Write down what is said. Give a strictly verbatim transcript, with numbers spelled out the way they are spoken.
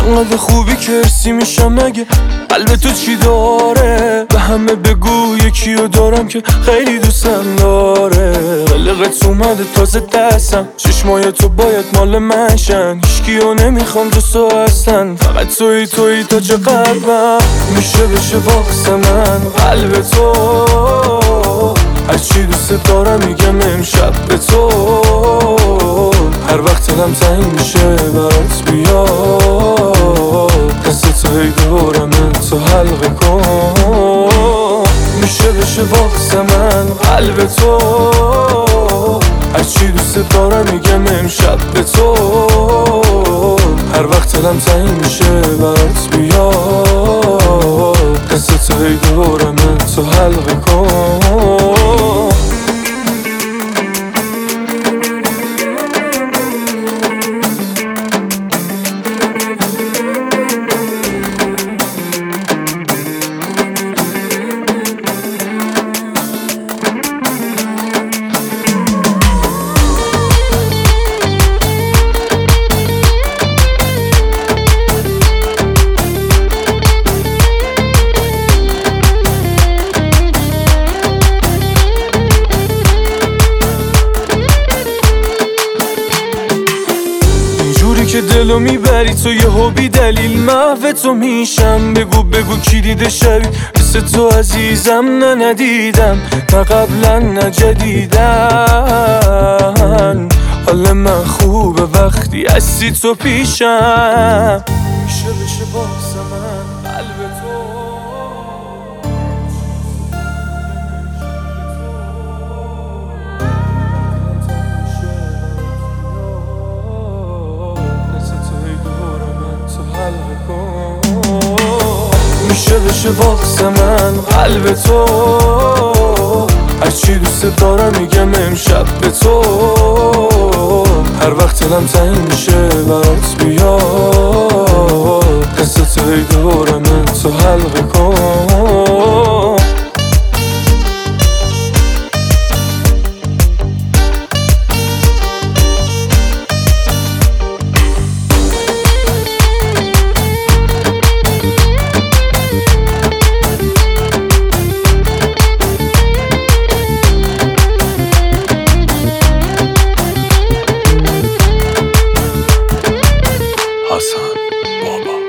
انقدر خوبی که ارسی میشم مگه قلب تو چی داره؟ به همه بگو یکیو دارم که خیلی دوستم داره. قلقت اومده تازه دستم، چشمای تو باید مال من شن. هیچکیو نمیخوام جز تو هستن، فقط توی توی تا چه قلبم میشه بشه واسه من قلب تو. هرچی دوست دارم میگم امشب به تو. هر وقت دلم تنگ میشه برات بیا، دست تو هی دورمه تو حلقه کن. میشه بشه واسه من قلب تو. هرچی دوست دارم میگم امشب به تو. هر وقت دلم تنگ میشه برات بیا، دست تو هی دورمه تو حلقه کن. که دلو میبری تو یهو بی دلیل محو تو میشم. بگو بگو کی دیده شبی مثل تو عزیزم؟ نه ندیدم، نه قبلا نه جدیدن. حال من خوبه وقتی هستی تو پیشم. میشه بشه واسه من قلب تو. میشه بشه واسه من قلب تو. هرچی دوست دارم میگم امشب به تو. هر وقت دلم تنگ میشه برات بیا، دست تو هی دورمه تو حلقه کن. حسن بابا.